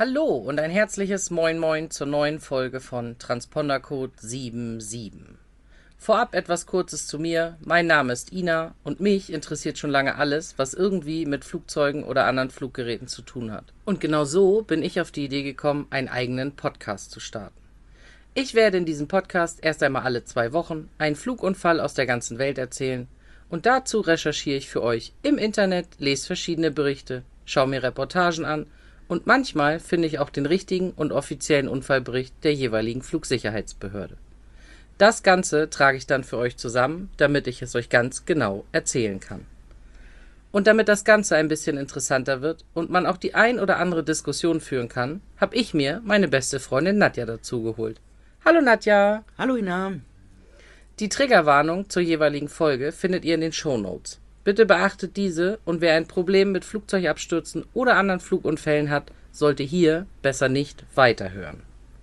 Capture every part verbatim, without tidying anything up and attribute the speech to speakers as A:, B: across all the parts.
A: Hallo und ein herzliches Moin Moin zur neuen Folge von Transpondercode sieben sieben. Vorab etwas Kurzes zu mir. Mein Name ist Ina und mich interessiert schon lange alles, was irgendwie mit Flugzeugen oder anderen Fluggeräten zu tun hat. Und genau so bin ich auf die Idee gekommen, einen eigenen Podcast zu starten. Ich werde in diesem Podcast erst einmal alle zwei Wochen einen Flugunfall aus der ganzen Welt erzählen und dazu recherchiere ich für euch im Internet, lese verschiedene Berichte, schaue mir Reportagen an und manchmal finde ich auch den richtigen und offiziellen Unfallbericht der jeweiligen Flugsicherheitsbehörde. Das Ganze trage ich dann für euch zusammen, damit ich es euch ganz genau erzählen kann. Und damit das Ganze ein bisschen interessanter wird und man auch die ein oder andere Diskussion führen kann, habe ich mir meine beste Freundin Nadja dazu geholt. Hallo Nadja!
B: Hallo Ina!
A: Die Triggerwarnung zur jeweiligen Folge findet ihr in den Shownotes. Bitte beachtet diese und wer ein Problem mit Flugzeugabstürzen oder anderen Flugunfällen hat, sollte hier besser nicht weiterhören.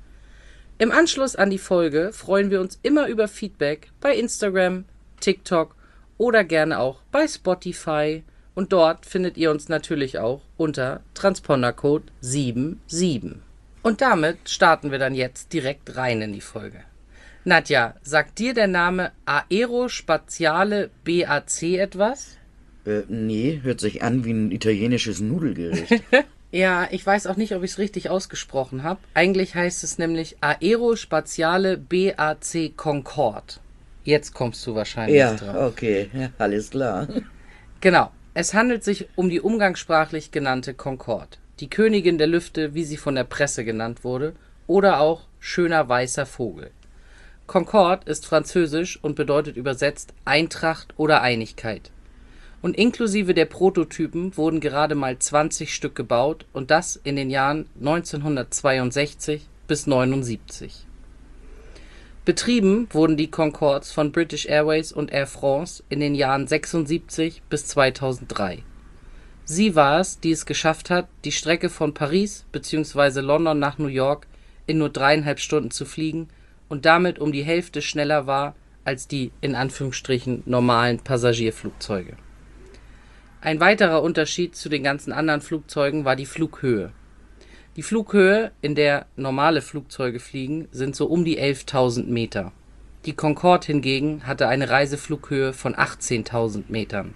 A: Im Anschluss an die Folge freuen wir uns immer über Feedback bei Instagram, TikTok oder gerne auch bei Spotify und dort findet ihr uns natürlich auch unter Transpondercode sieben sieben. Und damit starten wir dann jetzt direkt rein in die Folge. Nadja, sagt dir der Name Aerospaziale B A C etwas?
B: Äh, nee, hört sich an wie ein italienisches Nudelgericht.
A: Ja, ich weiß auch nicht, ob ich es richtig ausgesprochen habe. Eigentlich heißt es nämlich Aerospaziale B A C Concorde. Jetzt kommst du wahrscheinlich
B: ja,
A: drauf.
B: okay, ja, alles klar.
A: Genau, es handelt sich um die umgangssprachlich genannte Concorde. Die Königin der Lüfte, wie sie von der Presse genannt wurde, oder auch schöner weißer Vogel. Concorde ist französisch und bedeutet übersetzt Eintracht oder Einigkeit. Und inklusive der Prototypen wurden gerade mal zwanzig Stück gebaut und das in den Jahren neunzehnhundertzweiundsechzig bis neunundsiebzig. Betrieben wurden die Concordes von British Airways und Air France in den Jahren sechsundsiebzig bis zweitausenddrei. Sie war es, die es geschafft hat, die Strecke von Paris bzw. London nach New York in nur dreieinhalb Stunden zu fliegen und damit um die Hälfte schneller war als die in Anführungsstrichen normalen Passagierflugzeuge. Ein weiterer Unterschied zu den ganzen anderen Flugzeugen war die Flughöhe. Die Flughöhe, in der normale Flugzeuge fliegen, sind so um die elftausend Meter. Die Concorde hingegen hatte eine Reiseflughöhe von achtzehntausend Metern.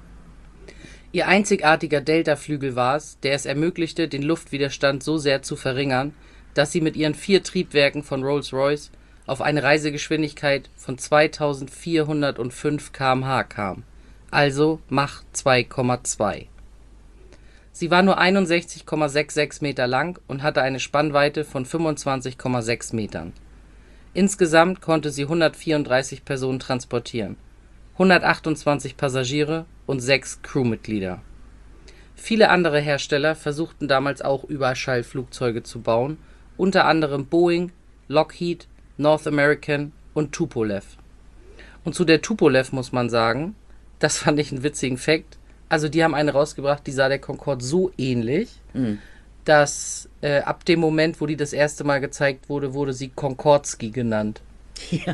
A: Ihr einzigartiger Deltaflügel war es, der es ermöglichte, den Luftwiderstand so sehr zu verringern, dass sie mit ihren vier Triebwerken von Rolls-Royce auf eine Reisegeschwindigkeit von zweitausendvierhundertfünf Kilometer pro Stunde kam, also Mach zwei Komma zwei. Sie war nur einundsechzig Komma sechsundsechzig Meter lang und hatte eine Spannweite von fünfundzwanzig Komma sechs Metern. Insgesamt konnte sie hundertvierunddreißig Personen transportieren, hundertachtundzwanzig Passagiere und sechs Crewmitglieder. Viele andere Hersteller versuchten damals auch Überschallflugzeuge zu bauen, unter anderem Boeing, Lockheed, North American und Tupolev. Und zu der Tupolev muss man sagen, das fand ich einen witzigen Fact, also die haben eine rausgebracht, die sah der Concorde so ähnlich, mhm. dass äh, ab dem Moment, wo die das erste Mal gezeigt wurde, wurde sie Concordski genannt.
B: Ja.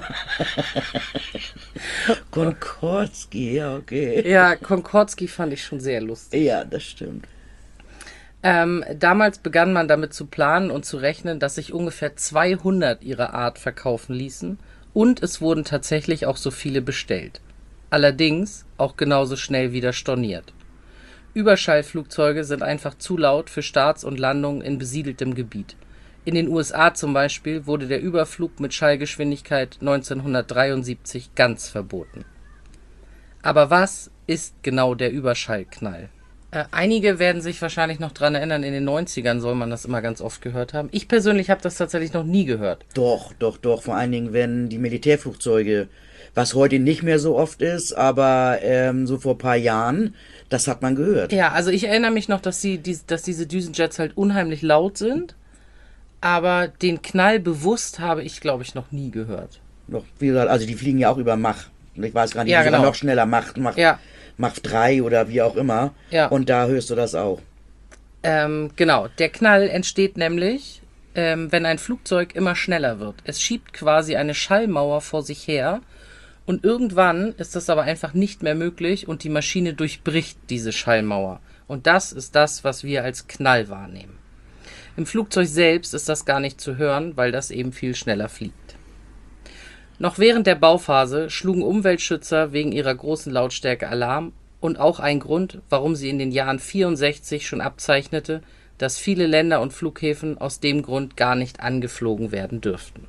B: Concordski, ja, okay.
A: Ja, Concordski fand ich schon sehr lustig.
B: Ja, das stimmt.
A: Ähm, damals begann man damit zu planen und zu rechnen, dass sich ungefähr zweihundert ihrer Art verkaufen ließen und es wurden tatsächlich auch so viele bestellt. Allerdings auch genauso schnell wieder storniert. Überschallflugzeuge sind einfach zu laut für Starts und Landungen in besiedeltem Gebiet. In den U S A zum Beispiel wurde der Überflug mit Schallgeschwindigkeit neunzehnhundertdreiundsiebzig ganz verboten. Aber was ist genau der Überschallknall? Äh, einige werden sich wahrscheinlich noch dran erinnern, in den neunzigern soll man das immer ganz oft gehört haben. Ich persönlich habe das tatsächlich noch nie gehört.
B: Doch, doch, doch. Vor allen Dingen, wenn die Militärflugzeuge, was heute nicht mehr so oft ist, aber ähm, so vor ein paar Jahren, das hat man gehört.
A: Ja, also ich erinnere mich noch, dass, sie, die, dass diese Düsenjets halt unheimlich laut sind, aber den Knall bewusst habe ich, glaube ich, noch nie gehört.
B: Doch, wie gesagt, also die fliegen ja auch über Mach. Ich weiß gar nicht,
A: ja,
B: wie
A: genau.
B: noch schneller Mach, Mach,
A: ja.
B: Mach drei oder wie auch immer.
A: Ja.
B: Und da hörst du das auch.
A: Ähm, genau, der Knall entsteht nämlich, ähm, wenn ein Flugzeug immer schneller wird. Es schiebt quasi eine Schallmauer vor sich her und irgendwann ist das aber einfach nicht mehr möglich und die Maschine durchbricht diese Schallmauer. Und das ist das, was wir als Knall wahrnehmen. Im Flugzeug selbst ist das gar nicht zu hören, weil das eben viel schneller fliegt. Noch während der Bauphase schlugen Umweltschützer wegen ihrer großen Lautstärke Alarm und auch ein Grund, warum sie in den Jahren vierundsechzig schon abzeichnete, dass viele Länder und Flughäfen aus dem Grund gar nicht angeflogen werden dürften.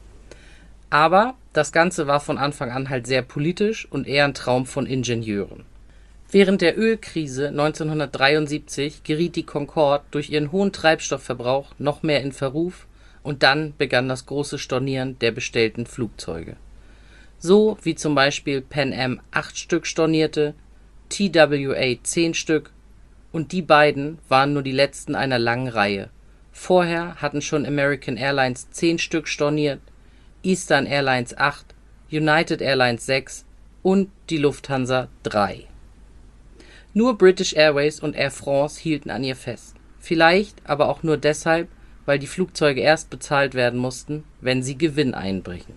A: Aber das Ganze war von Anfang an halt sehr politisch und eher ein Traum von Ingenieuren. Während der Ölkrise neunzehnhundertdreiundsiebzig geriet die Concorde durch ihren hohen Treibstoffverbrauch noch mehr in Verruf und dann begann das große Stornieren der bestellten Flugzeuge. So wie zum Beispiel Pan Am acht Stück stornierte, T W A zehn Stück und die beiden waren nur die letzten einer langen Reihe. Vorher hatten schon American Airlines zehn Stück storniert, Eastern Airlines acht, United Airlines sechs und die Lufthansa drei. Nur British Airways und Air France hielten an ihr fest. Vielleicht aber auch nur deshalb, weil die Flugzeuge erst bezahlt werden mussten, wenn sie Gewinn einbringen.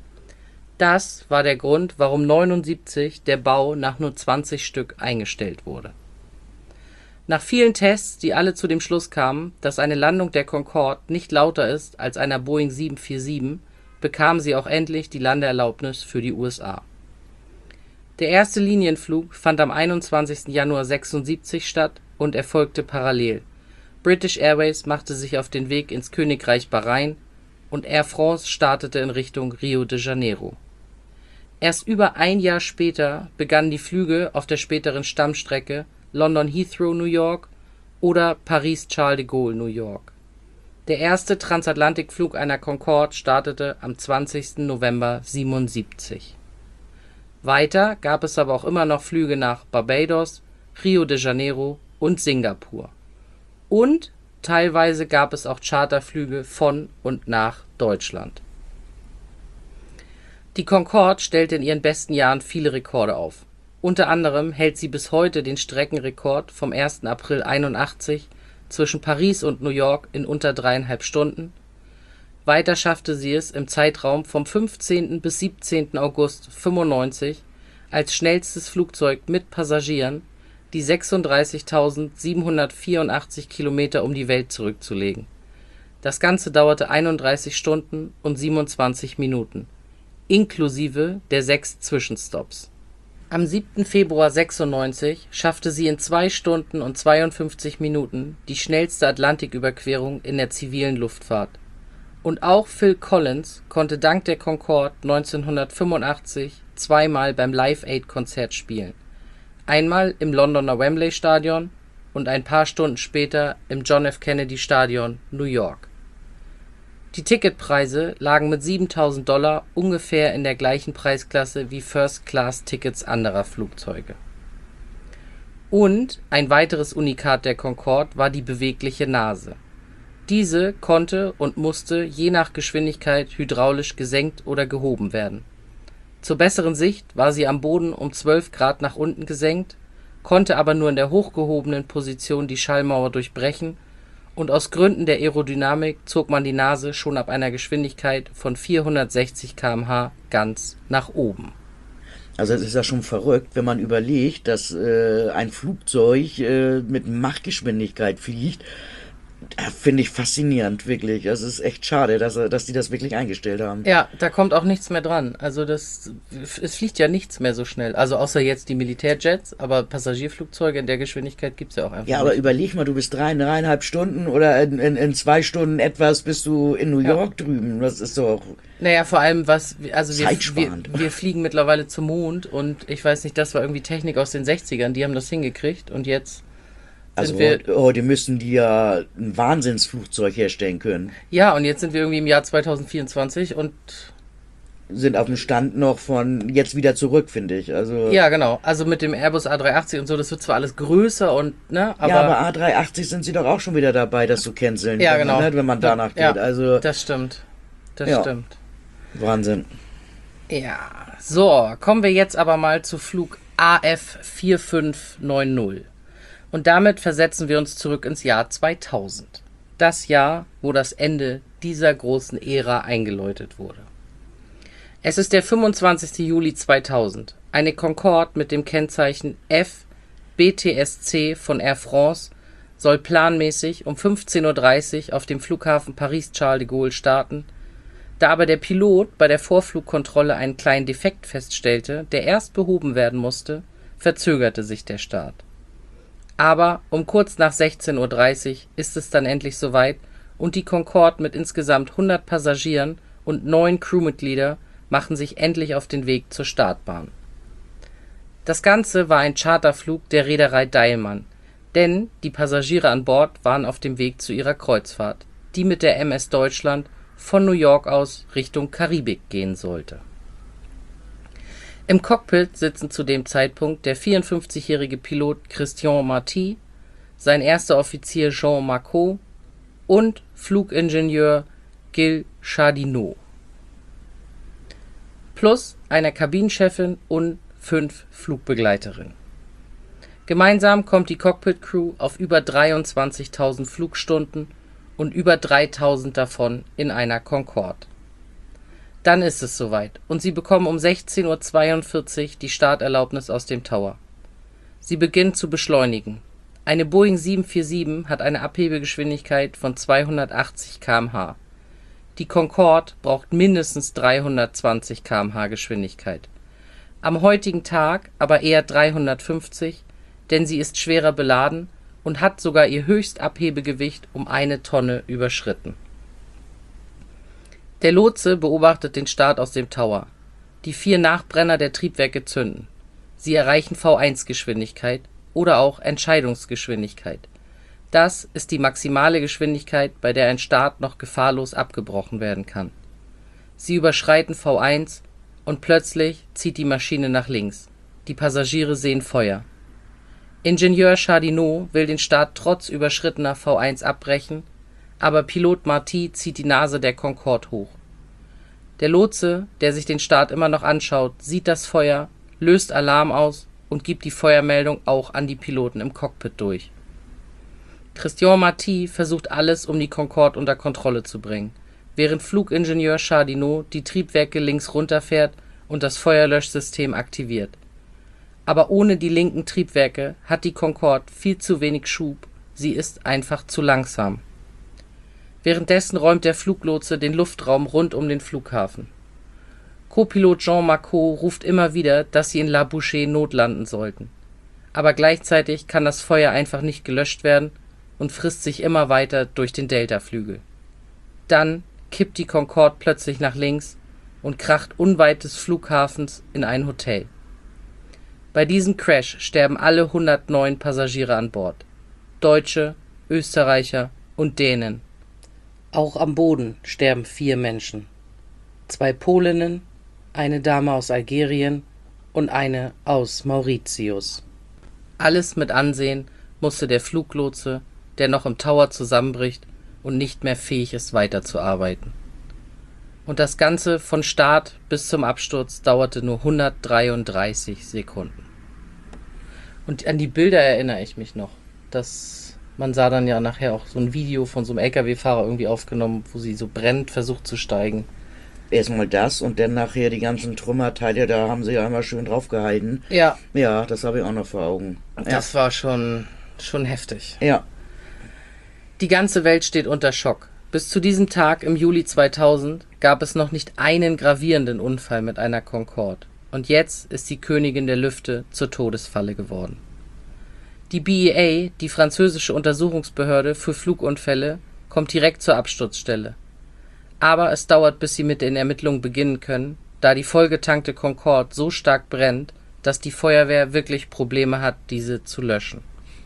A: Das war der Grund, warum neunundsiebzig der Bau nach nur zwanzig Stück eingestellt wurde. Nach vielen Tests, die alle zu dem Schluss kamen, dass eine Landung der Concorde nicht lauter ist als einer Boeing sieben vier sieben, bekam sie auch endlich die Landeerlaubnis für die U S A. Der erste Linienflug fand am einundzwanzigsten Januar sechsundsiebzig statt und erfolgte parallel. British Airways machte sich auf den Weg ins Königreich Bahrain und Air France startete in Richtung Rio de Janeiro. Erst über ein Jahr später begannen die Flüge auf der späteren Stammstrecke London Heathrow, New York oder Paris Charles de Gaulle, New York. Der erste Transatlantikflug einer Concorde startete am zwanzigsten November siebenundsiebzig. Weiter gab es aber auch immer noch Flüge nach Barbados, Rio de Janeiro und Singapur. Und teilweise gab es auch Charterflüge von und nach Deutschland. Die Concorde stellte in ihren besten Jahren viele Rekorde auf. Unter anderem hält sie bis heute den Streckenrekord vom ersten April einundachtzig zwischen Paris und New York in unter dreieinhalb Stunden. Weiter schaffte sie es im Zeitraum vom fünfzehnten bis siebzehnten August fünfundneunzig als schnellstes Flugzeug mit Passagieren die sechsunddreißigtausendsiebenhundertvierundachtzig Kilometer um die Welt zurückzulegen. Das Ganze dauerte einunddreißig Stunden und siebenundzwanzig Minuten, inklusive der sechs Zwischenstopps. Am siebten Februar sechsundneunzig schaffte sie in zwei Stunden und zweiundfünfzig Minuten die schnellste Atlantiküberquerung in der zivilen Luftfahrt. Und auch Phil Collins konnte dank der Concorde neunzehnhundertfünfundachtzig zweimal beim Live-Aid-Konzert spielen. Einmal im Londoner Wembley Stadion und ein paar Stunden später im John F. Kennedy Stadion, New York. Die Ticketpreise lagen mit siebentausend Dollar ungefähr in der gleichen Preisklasse wie First-Class-Tickets anderer Flugzeuge. Und ein weiteres Unikat der Concorde war die bewegliche Nase. Diese konnte und musste je nach Geschwindigkeit hydraulisch gesenkt oder gehoben werden. Zur besseren Sicht war sie am Boden um zwölf Grad nach unten gesenkt, konnte aber nur in der hochgehobenen Position die Schallmauer durchbrechen und aus Gründen der Aerodynamik zog man die Nase schon ab einer Geschwindigkeit von vierhundertsechzig Kilometer pro Stunde ganz nach oben.
B: Also es ist ja schon verrückt, wenn man überlegt, dass äh, ein Flugzeug äh, mit Machgeschwindigkeit fliegt. Finde ich faszinierend, wirklich. Es ist echt schade, dass, dass die das wirklich eingestellt haben.
A: Ja, da kommt auch nichts mehr dran. Also das, es fliegt ja nichts mehr so schnell. Also außer jetzt die Militärjets, aber Passagierflugzeuge in der Geschwindigkeit gibt es ja auch einfach
B: Ja, aber
A: nicht.
B: überleg mal, du bist drei, dreieinhalb Stunden oder in, in, in zwei Stunden etwas bist du in New
A: Ja.
B: York drüben. Das ist doch
A: Naja, vor allem was, also wir, wir,
B: zeitsparend.
A: wir fliegen mittlerweile zum Mond und ich weiß nicht, das war irgendwie Technik aus den sechzigern, die haben das hingekriegt und jetzt
B: Also
A: sind wir,
B: heute, heute müssen die ja ein Wahnsinnsflugzeug herstellen können.
A: ja, und jetzt sind wir irgendwie im Jahr zweitausendvierundzwanzig und
B: Sind auf dem Stand noch von jetzt wieder zurück, finde ich. Also
A: ja, genau, also mit dem Airbus A dreihundertachtzig und so, das wird zwar alles größer und, ne, aber,
B: ja, aber A dreihundertachtzig sind sie doch auch schon wieder dabei, das zu canceln,
A: ja,
B: wenn
A: genau,
B: man, ne, wenn man danach
A: ja,
B: geht. Also
A: das stimmt, das
B: Ja.
A: stimmt.
B: Wahnsinn.
A: Ja, so, kommen wir jetzt aber mal zu Flug A F vier fünf neun null. Und damit versetzen wir uns zurück ins Jahr zweitausend. Das Jahr, wo das Ende dieser großen Ära eingeläutet wurde. Es ist der fünfundzwanzigsten Juli zweitausend. Eine Concorde mit dem Kennzeichen F B T S C von Air France soll planmäßig um fünfzehn Uhr dreißig auf dem Flughafen Paris-Charles de Gaulle starten. Da aber der Pilot bei der Vorflugkontrolle einen kleinen Defekt feststellte, der erst behoben werden musste, verzögerte sich der Start. Aber um kurz nach sechzehn Uhr dreißig ist es dann endlich soweit und die Concorde mit insgesamt hundert Passagieren und neun Crewmitglieder machen sich endlich auf den Weg zur Startbahn. Das Ganze war ein Charterflug der Reederei Deilmann, denn die Passagiere an Bord waren auf dem Weg zu ihrer Kreuzfahrt, die mit der M S Deutschland von New York aus Richtung Karibik gehen sollte. Im Cockpit sitzen zu dem Zeitpunkt der vierundfünfzigjährige Pilot Christian Marty, sein erster Offizier Jean Marcot und Flugingenieur Gilles Chardinot. Plus einer Kabinenchefin und fünf Flugbegleiterinnen. Gemeinsam kommt die Cockpit-Crew auf über dreiundzwanzigtausend Flugstunden und über dreitausend davon in einer Concorde. Dann ist es soweit und sie bekommen um sechzehn Uhr zweiundvierzig die Starterlaubnis aus dem Tower. Sie beginnt zu beschleunigen. Eine Boeing sieben vier sieben hat eine Abhebegeschwindigkeit von zweihundertachtzig Kilometer pro Stunde. Die Concorde braucht mindestens dreihundertzwanzig Kilometer pro Stunde Geschwindigkeit. Am heutigen Tag aber eher dreihundertfünfzig, denn sie ist schwerer beladen und hat sogar ihr Höchstabhebegewicht um eine Tonne überschritten. Der Lotse beobachtet den Start aus dem Tower. Die vier Nachbrenner der Triebwerke zünden. Sie erreichen V eins Geschwindigkeit oder auch Entscheidungsgeschwindigkeit. Das ist die maximale Geschwindigkeit, bei der ein Start noch gefahrlos abgebrochen werden kann. Sie überschreiten V eins und plötzlich zieht die Maschine nach links. Die Passagiere sehen Feuer. Ingenieur Chardinot will den Start trotz überschrittener V eins abbrechen, aber Pilot Marty zieht die Nase der Concorde hoch. Der Lotse, der sich den Start immer noch anschaut, sieht das Feuer, löst Alarm aus und gibt die Feuermeldung auch an die Piloten im Cockpit durch. Christian Marty versucht alles, um die Concorde unter Kontrolle zu bringen, während Flugingenieur Chardinot die Triebwerke links runterfährt und das Feuerlöschsystem aktiviert. Aber ohne die linken Triebwerke hat die Concorde viel zu wenig Schub, sie ist einfach zu langsam. Währenddessen räumt der Fluglotse den Luftraum rund um den Flughafen. Co-Pilot Jean Marcot ruft immer wieder, dass sie in La Bouchée notlanden sollten. Aber gleichzeitig kann das Feuer einfach nicht gelöscht werden und frisst sich immer weiter durch den Deltaflügel. Dann kippt die Concorde plötzlich nach links und kracht unweit des Flughafens in ein Hotel. Bei diesem Crash sterben alle hundertneun Passagiere an Bord. Deutsche, Österreicher und Dänen. Auch am Boden sterben vier Menschen. Zwei Polinnen, eine Dame aus Algerien und eine aus Mauritius. Alles mit ansehen musste der Fluglotse, der noch im Tower zusammenbricht und nicht mehr fähig ist, weiterzuarbeiten. Und das Ganze von Start bis zum Absturz dauerte nur hundertdreiunddreißig Sekunden. Und an die Bilder erinnere ich mich noch. Das, man sah dann ja nachher auch so ein Video von so einem L K W-Fahrer irgendwie aufgenommen, wo sie so brennend versucht zu steigen.
B: Erstmal das und dann nachher die ganzen Trümmerteile, da haben sie ja einmal schön draufgehalten.
A: Ja.
B: Ja, das habe ich auch noch vor Augen.
A: Das
B: Ja.
A: war schon, schon heftig.
B: Ja.
A: Die ganze Welt steht unter Schock. Bis zu diesem Tag im Juli zweitausend gab es noch nicht einen gravierenden Unfall mit einer Concorde. Und jetzt ist die Königin der Lüfte zur Todesfalle geworden. Die B E A, die französische Untersuchungsbehörde für Flugunfälle, kommt direkt zur Absturzstelle. Aber es dauert, bis sie mit den Ermittlungen beginnen können, da die vollgetankte Concorde so stark brennt, dass die Feuerwehr wirklich Probleme hat, diese zu löschen.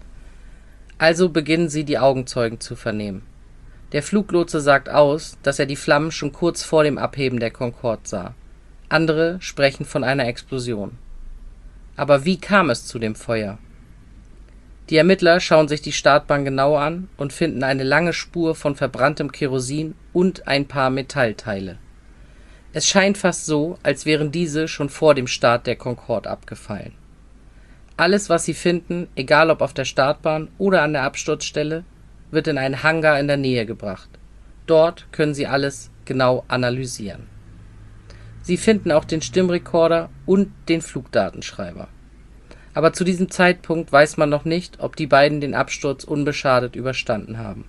A: Also beginnen sie, die Augenzeugen zu vernehmen. Der Fluglotse sagt aus, dass er die Flammen schon kurz vor dem Abheben der Concorde sah. Andere sprechen von einer Explosion. Aber wie kam es zu dem Feuer? Die Ermittler schauen sich die Startbahn genau an und finden eine lange Spur von verbranntem Kerosin und ein paar Metallteile. Es scheint fast so, als wären diese schon vor dem Start der Concorde abgefallen. Alles, was sie finden, egal ob auf der Startbahn oder an der Absturzstelle, wird in einen Hangar in der Nähe gebracht. Dort können sie alles genau analysieren. Sie finden auch den Stimmrekorder und den Flugdatenschreiber. aber zu diesem Zeitpunkt weiß man noch nicht, ob die beiden den Absturz unbeschadet überstanden haben.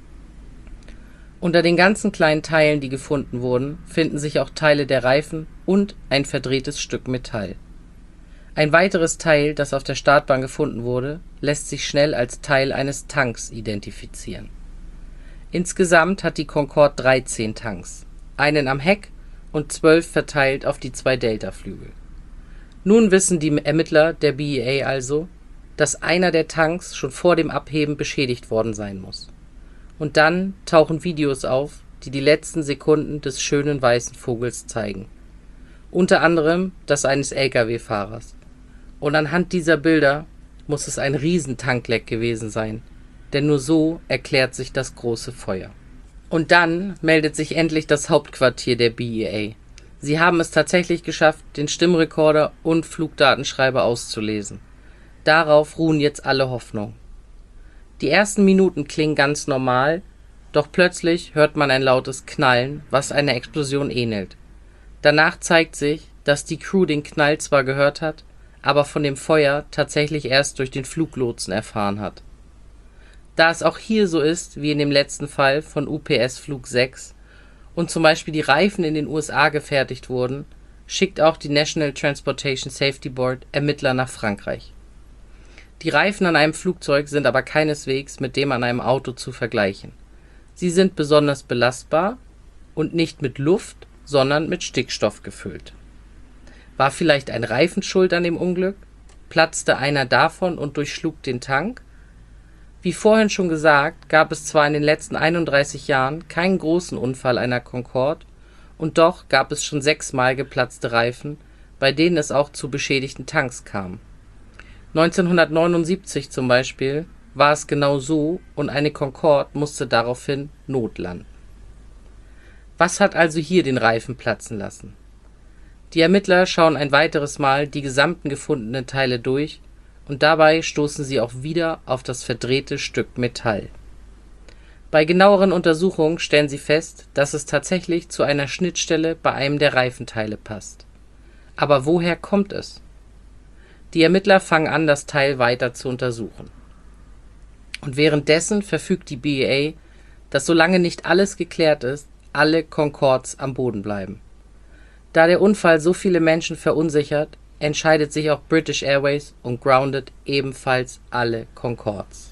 A: Unter den ganzen kleinen Teilen, die gefunden wurden, finden sich auch Teile der Reifen und ein verdrehtes Stück Metall. Ein weiteres Teil, das auf der Startbahn gefunden wurde, lässt sich schnell als Teil eines Tanks identifizieren. Insgesamt hat die Concorde dreizehn Tanks, einen am Heck und zwölf verteilt auf die zwei Deltaflügel. Nun wissen die Ermittler der B E A also, dass einer der Tanks schon vor dem Abheben beschädigt worden sein muss. Und dann tauchen Videos auf, die die letzten Sekunden des schönen weißen Vogels zeigen. Unter anderem das eines L K W-Fahrers. Und anhand dieser Bilder muss es ein Riesentankleck gewesen sein, denn nur so erklärt sich das große Feuer. Und dann meldet sich endlich das Hauptquartier der B E A. Sie haben es tatsächlich geschafft, den Stimmrekorder und Flugdatenschreiber auszulesen. Darauf ruhen jetzt alle Hoffnungen. Die ersten Minuten klingen ganz normal, doch plötzlich hört man ein lautes Knallen, was einer Explosion ähnelt. Danach zeigt sich, dass die Crew den Knall zwar gehört hat, aber von dem Feuer tatsächlich erst durch den Fluglotsen erfahren hat. Da es auch hier so ist wie in dem letzten Fall von U P S Flug sechs und zum Beispiel die Reifen in den U S A gefertigt wurden, schickt auch die National Transportation Safety Board Ermittler nach Frankreich. Die Reifen an einem Flugzeug sind aber keineswegs mit dem an einem Auto zu vergleichen. Sie sind besonders belastbar und nicht mit Luft, sondern mit Stickstoff gefüllt. War vielleicht ein Reifen schuld an dem Unglück? Platzte einer davon und durchschlug den Tank? Wie vorhin schon gesagt, gab es zwar in den letzten einunddreißig Jahren keinen großen Unfall einer Concorde, und doch gab es schon sechsmal geplatzte Reifen, bei denen es auch zu beschädigten Tanks kam. neunzehnhundertneunundsiebzig zum Beispiel war es genau so und eine Concorde musste daraufhin notlanden. Was hat also hier den Reifen platzen lassen? Die Ermittler schauen ein weiteres Mal die gesamten gefundenen Teile durch und dabei stoßen sie auch wieder auf das verdrehte Stück Metall. Bei genaueren Untersuchungen stellen sie fest, dass es tatsächlich zu einer Schnittstelle bei einem der Reifenteile passt. Aber woher kommt es? Die Ermittler fangen an, das Teil weiter zu untersuchen. Und währenddessen verfügt die B E A, dass solange nicht alles geklärt ist, alle Concordes am Boden bleiben. Da der Unfall so viele Menschen verunsichert, entscheidet sich auch British Airways und groundet ebenfalls alle Concordes.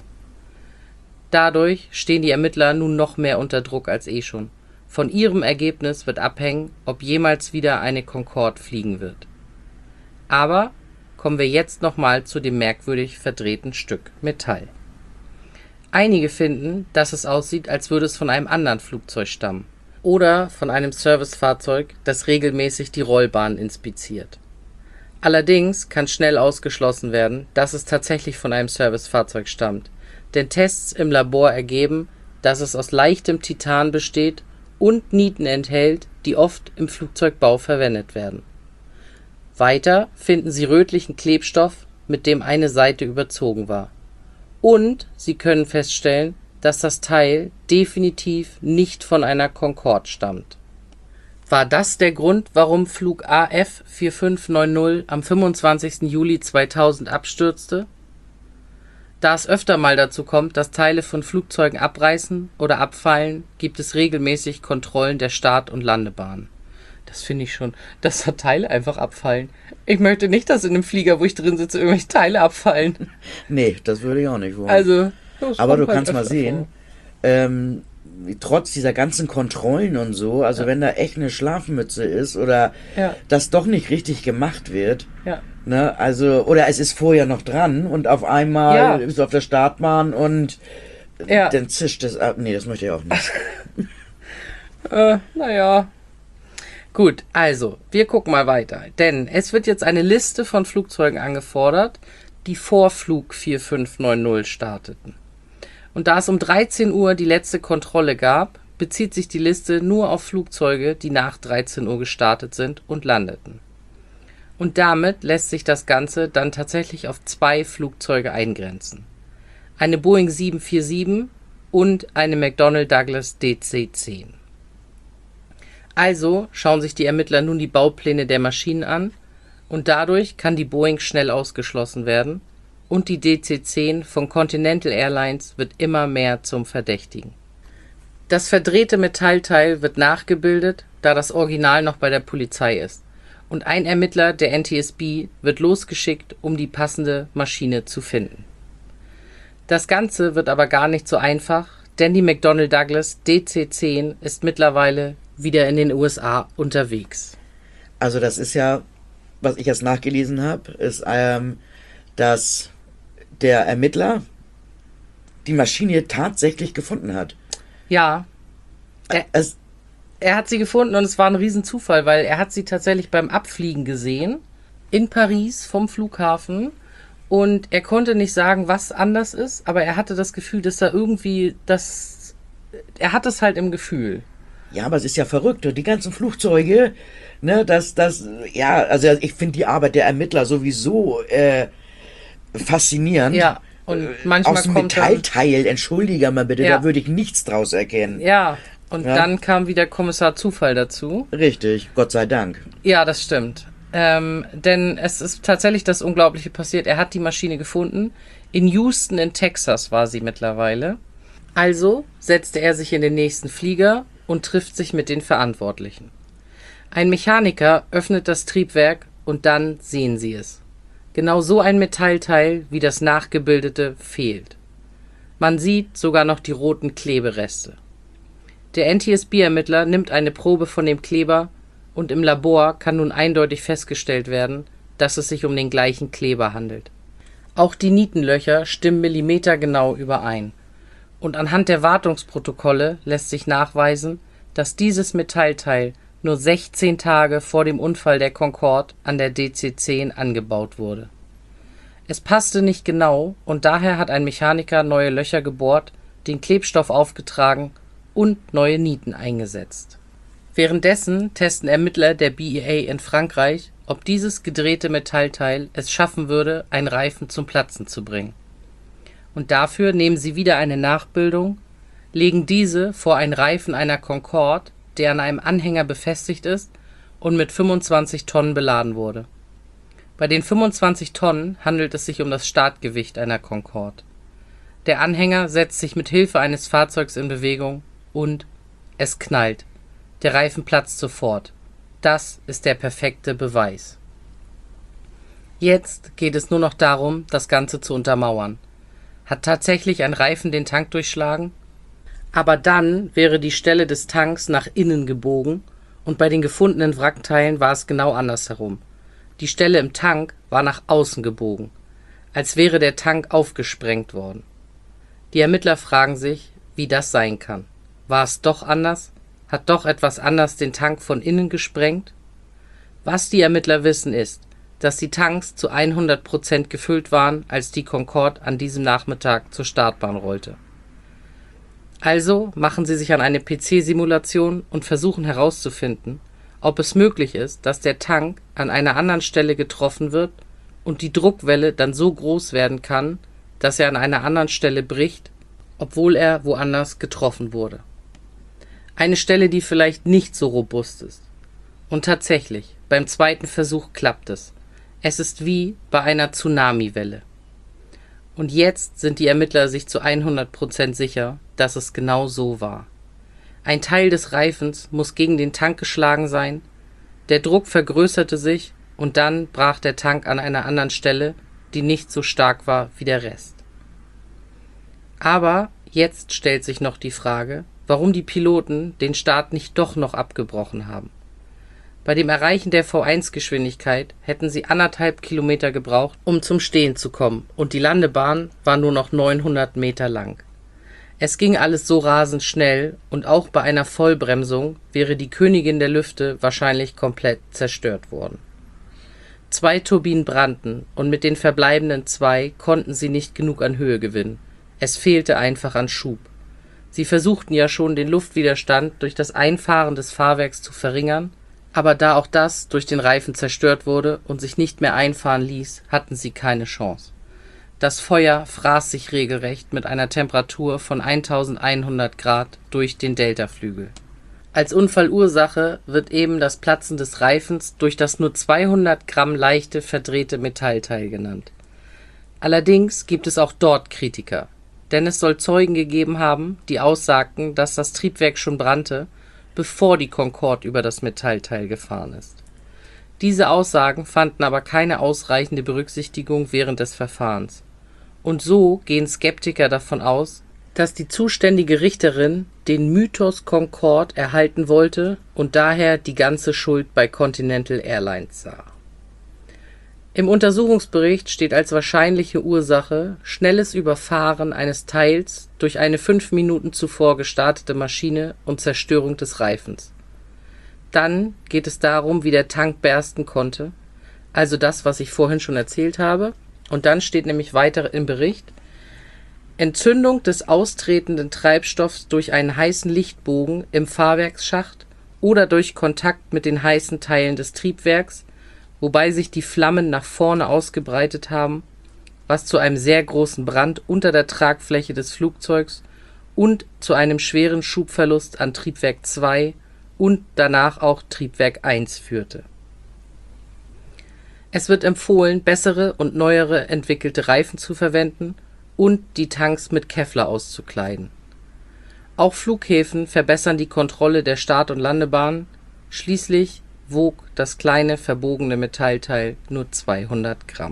A: Dadurch stehen die Ermittler nun noch mehr unter Druck als eh schon. Von ihrem Ergebnis wird abhängen, ob jemals wieder eine Concorde fliegen wird. Aber kommen wir jetzt nochmal zu dem merkwürdig verdrehten Stück Metall. Einige finden, dass es aussieht, als würde es von einem anderen Flugzeug stammen oder von einem Servicefahrzeug, das regelmäßig die Rollbahn inspiziert. Allerdings kann schnell ausgeschlossen werden, dass es tatsächlich von einem Servicefahrzeug stammt, denn Tests im Labor ergeben, dass es aus leichtem Titan besteht und Nieten enthält, die oft im Flugzeugbau verwendet werden. Weiter finden sie rötlichen Klebstoff, mit dem eine Seite überzogen war. Und sie können feststellen, dass das Teil definitiv nicht von einer Concorde stammt. War das der Grund, warum Flug A F vier fünf neun null am fünfundzwanzigsten Juli zweitausend abstürzte? Da es öfter mal dazu kommt, dass Teile von Flugzeugen abreißen oder abfallen, gibt es regelmäßig Kontrollen der Start- und Landebahn. Das finde ich schon, dass da Teile einfach abfallen. Ich möchte nicht, dass in einem Flieger, wo ich drin sitze, irgendwelche Teile abfallen.
B: Nee, das würde ich auch nicht wollen.
A: Also,
B: aber du kannst mal sehen, ähm, trotz dieser ganzen Kontrollen und so, also ja. wenn da echt eine Schlafmütze ist oder ja. das doch nicht richtig gemacht wird, ja. ne, also, oder es ist vorher noch dran und auf einmal ja. ist es auf der Startbahn und ja. dann zischt es ab. Nee, das möchte ich auch nicht.
A: äh, naja. Gut, also, wir gucken mal weiter, denn es wird jetzt eine Liste von Flugzeugen angefordert, die vor Flug vier fünf neun null starteten. Und da es um dreizehn Uhr die letzte Kontrolle gab, bezieht sich die Liste nur auf Flugzeuge, die nach dreizehn Uhr gestartet sind und landeten. Und damit lässt sich das Ganze dann tatsächlich auf zwei Flugzeuge eingrenzen. Eine Boeing sieben vier sieben und eine McDonnell Douglas D C zehn. Also schauen sich die Ermittler nun die Baupläne der Maschinen an Und dadurch kann die Boeing schnell ausgeschlossen werden und die D C zehn von Continental Airlines wird immer mehr zum Verdächtigen. Das verdrehte Metallteil wird nachgebildet, da das Original noch bei der Polizei ist. Und ein Ermittler der N T S B wird losgeschickt, um die passende Maschine zu finden. Das Ganze wird aber gar nicht so einfach, denn die McDonnell Douglas D C zehn ist mittlerweile wieder in den U S A unterwegs.
B: Also das ist ja, was ich jetzt nachgelesen habe, ist, ähm, dass der Ermittler die Maschine tatsächlich gefunden hat.
A: Ja, er,
B: Es,
A: er hat sie gefunden und es war ein Riesenzufall, weil er hat sie tatsächlich beim Abfliegen gesehen, in Paris vom Flughafen. Und er konnte nicht sagen, was anders ist, aber er hatte das Gefühl, dass da irgendwie das... Er hat es halt im Gefühl.
B: ja, aber es ist ja verrückt. Und die ganzen Flugzeuge, ne, das, das, ja, also ich finde die Arbeit der Ermittler sowieso äh, faszinierend.
A: Ja, und manchmal
B: Aus dem
A: kommt dann...
B: Metallteil, entschuldige mal bitte,
A: Ja.
B: da würde ich nichts draus erkennen.
A: Ja, und
B: Ja.
A: dann kam wieder Kommissar Zufall dazu.
B: Richtig, Gott sei Dank.
A: Ja, das stimmt. Ähm, denn es ist tatsächlich das Unglaubliche passiert. Er hat die Maschine gefunden. In Houston in Texas war sie mittlerweile. Also setzte er sich in den nächsten Flieger und trifft sich mit den Verantwortlichen. Ein Mechaniker öffnet das Triebwerk und dann sehen sie es. Genau so ein Metallteil wie das nachgebildete fehlt. Man sieht sogar noch die roten Klebereste. Der N T S B-Ermittler nimmt eine Probe von dem Kleber und im Labor kann nun eindeutig festgestellt werden, dass es sich um den gleichen Kleber handelt. Auch die Nietenlöcher stimmen millimetergenau überein. Und anhand der Wartungsprotokolle lässt sich nachweisen, dass dieses Metallteil nur sechzehn Tage vor dem Unfall der Concorde an der D C zehn angebaut wurde. Es passte nicht genau und daher hat ein Mechaniker neue Löcher gebohrt, den Klebstoff aufgetragen und neue Nieten eingesetzt. Währenddessen testen Ermittler der B E A in Frankreich, ob dieses gedrehte Metallteil es schaffen würde, einen Reifen zum Platzen zu bringen. Und dafür nehmen sie wieder eine Nachbildung, legen diese vor einen Reifen einer Concorde, der an einem Anhänger befestigt ist und mit fünfundzwanzig Tonnen beladen wurde. Bei den fünfundzwanzig Tonnen handelt es sich um das Startgewicht einer Concorde. Der Anhänger setzt sich mit Hilfe eines Fahrzeugs in Bewegung und es knallt. Der Reifen platzt sofort. Das ist der perfekte Beweis. Jetzt geht es nur noch darum, das Ganze zu untermauern. Hat tatsächlich ein Reifen den Tank durchschlagen? Aber dann wäre die Stelle des Tanks nach innen gebogen und bei den gefundenen Wrackteilen war es genau andersherum. Die Stelle im Tank war nach außen gebogen, als wäre der Tank aufgesprengt worden. Die Ermittler fragen sich, wie das sein kann. War es doch anders? Hat doch etwas anders den Tank von innen gesprengt? Was die Ermittler wissen ist, dass die Tanks zu hundert Prozent gefüllt waren, als die Concorde an diesem Nachmittag zur Startbahn rollte. Also machen sie sich an eine P C-Simulation und versuchen herauszufinden, ob es möglich ist, dass der Tank an einer anderen Stelle getroffen wird und die Druckwelle dann so groß werden kann, dass er an einer anderen Stelle bricht, obwohl er woanders getroffen wurde. Eine Stelle, die vielleicht nicht so robust ist. Und tatsächlich, beim zweiten Versuch klappt es. Es ist wie bei einer Tsunamiwelle. Und jetzt sind die Ermittler sich zu hundert Prozent sicher, dass es genau so war. Ein Teil des Reifens muss gegen den Tank geschlagen sein, der Druck vergrößerte sich und dann brach der Tank an einer anderen Stelle, die nicht so stark war wie der Rest. Aber jetzt stellt sich noch die Frage, warum die Piloten den Start nicht doch noch abgebrochen haben. Bei dem Erreichen der V eins Geschwindigkeit hätten sie anderthalb Kilometer gebraucht, um zum Stehen zu kommen, und die Landebahn war nur noch neunhundert Meter lang. Es ging alles so rasend schnell und auch bei einer Vollbremsung wäre die Königin der Lüfte wahrscheinlich komplett zerstört worden. Zwei Turbinen brannten und mit den verbleibenden zwei konnten sie nicht genug an Höhe gewinnen. Es fehlte einfach an Schub. Sie versuchten ja schon, den Luftwiderstand durch das Einfahren des Fahrwerks zu verringern, aber da auch das durch den Reifen zerstört wurde und sich nicht mehr einfahren ließ, hatten sie keine Chance. Das Feuer fraß sich regelrecht mit einer Temperatur von eintausendeinhundert Grad durch den Deltaflügel. Als Unfallursache wird eben das Platzen des Reifens durch das nur zweihundert Gramm leichte verdrehte Metallteil genannt. Allerdings gibt es auch dort Kritiker, denn es soll Zeugen gegeben haben, die aussagten, dass das Triebwerk schon brannte, bevor die Concorde über das Metallteil gefahren ist. Diese Aussagen fanden aber keine ausreichende Berücksichtigung während des Verfahrens. Und so gehen Skeptiker davon aus, dass die zuständige Richterin den Mythos Concorde erhalten wollte und daher die ganze Schuld bei Continental Airlines sah. Im Untersuchungsbericht steht als wahrscheinliche Ursache schnelles Überfahren eines Teils durch eine fünf Minuten zuvor gestartete Maschine und Zerstörung des Reifens. Dann geht es darum, wie der Tank bersten konnte, also das, was ich vorhin schon erzählt habe. Und dann steht nämlich weiter im Bericht: Entzündung des austretenden Treibstoffs durch einen heißen Lichtbogen im Fahrwerksschacht oder durch Kontakt mit den heißen Teilen des Triebwerks, wobei sich die Flammen nach vorne ausgebreitet haben, was zu einem sehr großen Brand unter der Tragfläche des Flugzeugs und zu einem schweren Schubverlust an Triebwerk zwei und danach auch Triebwerk eins führte. Es wird empfohlen, bessere und neuere entwickelte Reifen zu verwenden und die Tanks mit Kevlar auszukleiden. Auch Flughäfen verbessern die Kontrolle der Start- und Landebahn. Schließlich wog das kleine verbogene Metallteil nur zweihundert Gramm.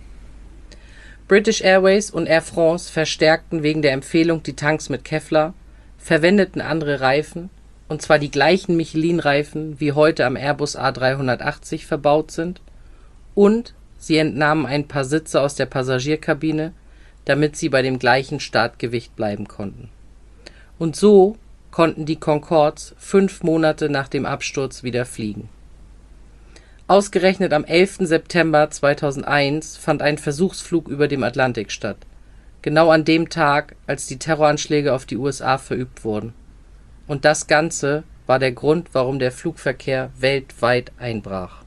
A: British Airways und Air France verstärkten wegen der Empfehlung die Tanks mit Kevlar, verwendeten andere Reifen, und zwar die gleichen Michelin-Reifen, wie heute am Airbus A dreihundertachtzig verbaut sind, und sie entnahmen ein paar Sitze aus der Passagierkabine, damit sie bei dem gleichen Startgewicht bleiben konnten. Und so konnten die Concordes fünf Monate nach dem Absturz wieder fliegen. Ausgerechnet am elften September zweitausendeins fand ein Versuchsflug über dem Atlantik statt, genau an dem Tag, als die Terroranschläge auf die U S A verübt wurden. Und das Ganze war der Grund, warum der Flugverkehr weltweit einbrach.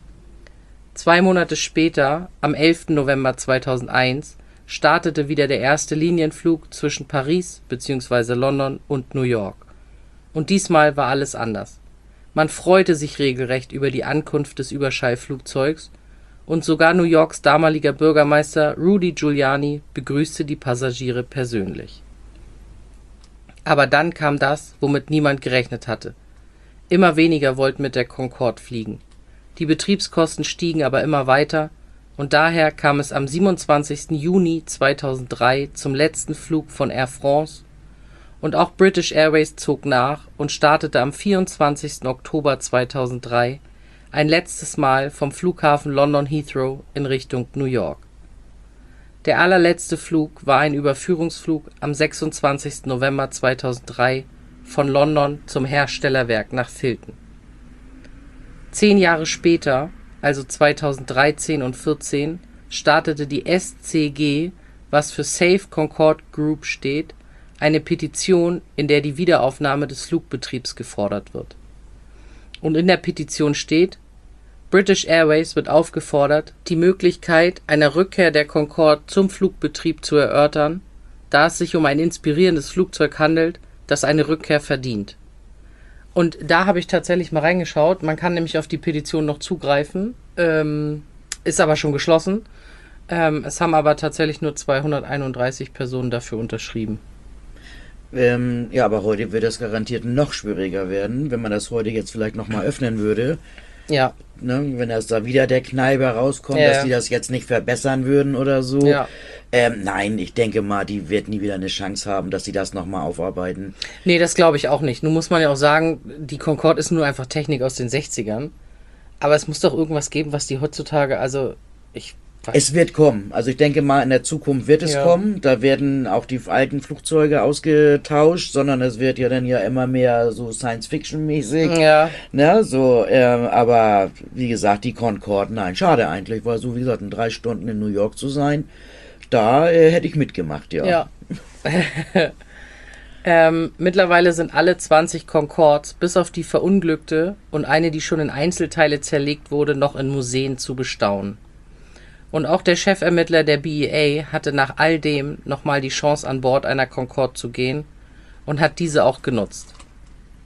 A: Zwei Monate später, am elften November zweitausendeins, startete wieder der erste Linienflug zwischen Paris bzw. London und New York. Und diesmal war alles anders. Man freute sich regelrecht über die Ankunft des Überschallflugzeugs und sogar New Yorks damaliger Bürgermeister Rudy Giuliani begrüßte die Passagiere persönlich. Aber dann kam das, womit niemand gerechnet hatte. Immer weniger wollten mit der Concorde fliegen. Die Betriebskosten stiegen aber immer weiter und daher kam es am siebenundzwanzigsten Juni zweitausenddrei zum letzten Flug von Air France und auch British Airways zog nach und startete am vierundzwanzigsten Oktober zweitausenddrei ein letztes Mal vom Flughafen London Heathrow in Richtung New York. Der allerletzte Flug war ein Überführungsflug am sechsundzwanzigsten November zweitausenddrei von London zum Herstellerwerk nach Filton. Zehn Jahre später, also zweitausenddreizehn und vierzehn, startete die S C G, was für Safe Concorde Group steht, eine Petition, in der die Wiederaufnahme des Flugbetriebs gefordert wird. Und in der Petition steht: British Airways wird aufgefordert, die Möglichkeit einer Rückkehr der Concorde zum Flugbetrieb zu erörtern, da es sich um ein inspirierendes Flugzeug handelt, das eine Rückkehr verdient. Und da habe ich tatsächlich mal reingeschaut. Man kann nämlich auf die Petition noch zugreifen, ähm, ist aber schon geschlossen. Ähm, es haben aber tatsächlich nur zweihunderteinunddreißig Personen dafür unterschrieben.
B: Ähm, ja, aber heute wird es garantiert noch schwieriger werden, wenn man das heute jetzt vielleicht nochmal öffnen würde.
A: Ja.
B: Ne, wenn das da wieder der Kneiper rauskommt,
A: Ja,
B: dass
A: ja.
B: die das jetzt nicht verbessern würden oder so.
A: Ja.
B: Ähm, nein, ich denke mal, die wird nie wieder eine Chance haben, dass sie das nochmal aufarbeiten.
A: Nee, das glaube ich auch nicht. Nun muss man ja auch sagen, die Concorde ist nur einfach Technik aus den sechzigern. Aber es muss doch irgendwas geben, was die heutzutage, also ich weiß.
B: Es wird kommen. Also ich denke mal, in der Zukunft wird es
A: Ja.
B: kommen. Da werden auch die alten Flugzeuge ausgetauscht, sondern es wird ja dann ja immer mehr so Science-Fiction-mäßig.
A: Ja,
B: Ne, so, ähm, aber wie gesagt, die Concorde, nein, schade eigentlich, weil so wie gesagt, in drei Stunden in New York zu sein, da äh, hätte ich mitgemacht, ja.
A: ja. ähm, mittlerweile sind alle zwanzig Concordes, bis auf die verunglückte und eine, die schon in Einzelteile zerlegt wurde, noch in Museen zu bestaunen. Und auch der Chefermittler der B E A hatte nach all dem nochmal die Chance, an Bord einer Concorde zu gehen und hat diese auch genutzt.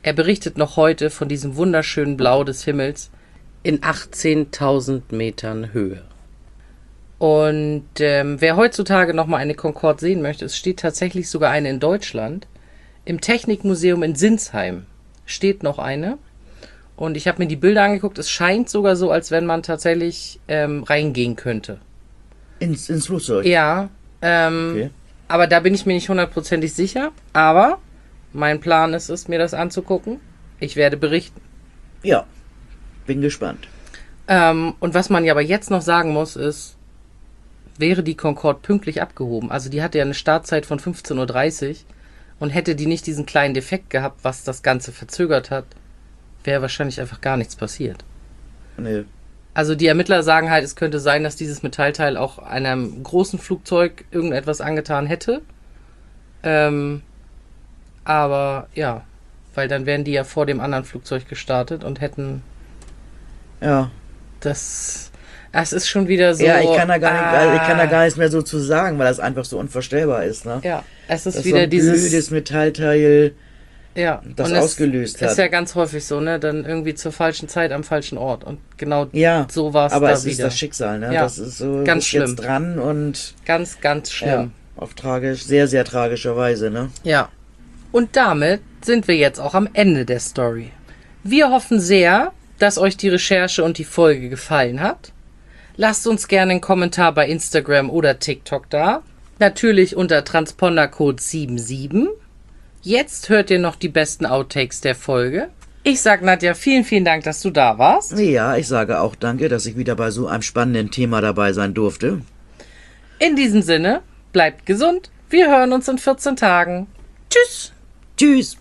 A: Er berichtet noch heute von diesem wunderschönen Blau des Himmels in achtzehntausend Metern Höhe. Und ähm, wer heutzutage nochmal eine Concorde sehen möchte, es steht tatsächlich sogar eine in Deutschland. Im Technikmuseum in Sinsheim steht noch eine. Und ich habe mir die Bilder angeguckt. Es scheint sogar so, als wenn man tatsächlich ähm, reingehen könnte.
B: Ins, ins Flugzeug?
A: Ja, ähm,
B: Okay.
A: aber da bin ich mir nicht hundertprozentig sicher. Aber mein Plan ist es, mir das anzugucken. Ich werde berichten.
B: Ja, bin gespannt.
A: Ähm, und was man ja aber jetzt noch sagen muss, ist, wäre die Concorde pünktlich abgehoben. Also die hatte ja eine Startzeit von fünfzehn Uhr dreißig und hätte die nicht diesen kleinen Defekt gehabt, was das Ganze verzögert hat, wäre wahrscheinlich einfach gar nichts passiert.
B: Nee.
A: Also die Ermittler sagen halt, es könnte sein, dass dieses Metallteil auch einem großen Flugzeug irgendetwas angetan hätte. Ähm, aber ja, weil dann wären die ja vor dem anderen Flugzeug gestartet und hätten
B: Ja.
A: das... Es ist schon wieder so...
B: Ja, ich kann da gar nicht,
A: ah,
B: ich kann da gar nichts mehr so zu sagen, weil das einfach so unvorstellbar ist, ne?
A: Ja, es ist
B: Das ist
A: wieder
B: so ein
A: dieses...
B: blödes Metallteil,
A: Ja,
B: das
A: und es
B: ausgelöst hat.
A: ist ja ganz häufig so, ne? Dann irgendwie zur falschen Zeit am falschen Ort. Und genau
B: Ja,
A: so war es da
B: aber es
A: wieder.
B: ist das Schicksal, ne?
A: Ja,
B: Das ist so,
A: ganz
B: ist
A: schlimm.
B: jetzt dran und
A: Ganz, ganz schlimm.
B: ja, auf tragisch, sehr, sehr tragischer Weise, ne?
A: Ja. Und damit sind wir jetzt auch am Ende der Story. Wir hoffen sehr, dass euch die Recherche und die Folge gefallen hat. Lasst uns gerne einen Kommentar bei Instagram oder TikTok da. Natürlich unter Transpondercode siebenundsiebzig. Jetzt hört ihr noch die besten Outtakes der Folge. Ich sag Nadja, vielen, vielen Dank, dass du da warst.
B: Ja, ich sage auch danke, dass ich wieder bei so einem spannenden Thema dabei sein durfte.
A: In diesem Sinne, bleibt gesund. Wir hören uns in vierzehn Tagen. Tschüss.
B: Tschüss!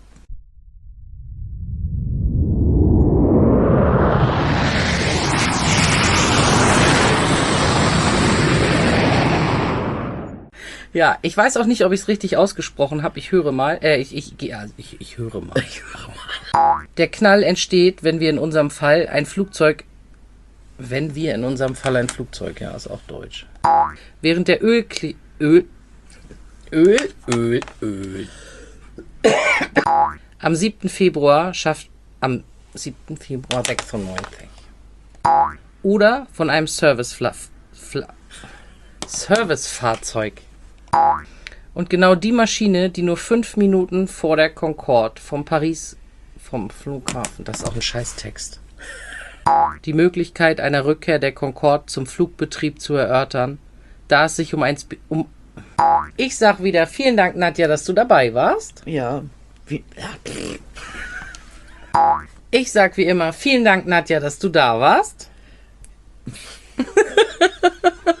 A: Ja, ich weiß auch nicht, ob ich es richtig ausgesprochen habe. Ich höre mal. Äh, ich, ich, ja, ich, ich höre mal.
B: Ich höre mal.
A: Der Knall entsteht, wenn wir in unserem Fall ein Flugzeug... Wenn wir in unserem Fall ein Flugzeug... Ja, ist auch Deutsch. Während der Ölkli... Öl... Öl... Öl... Öl... Am siebten Februar schafft... Am siebten Februar sechsundneunzig. Oder von einem Service-Fluff... Fla Servicefahrzeug. Und genau die Maschine, die nur fünf Minuten vor der Concorde vom Paris, vom Flughafen, das ist auch ein Scheißtext, die Möglichkeit einer Rückkehr der Concorde zum Flugbetrieb zu erörtern, da es sich um ein... Spe um ich sag wieder vielen Dank, Nadja, dass du dabei warst.
B: Ja, wie, ja.
A: Ich sag wie immer vielen Dank, Nadja, dass du da warst.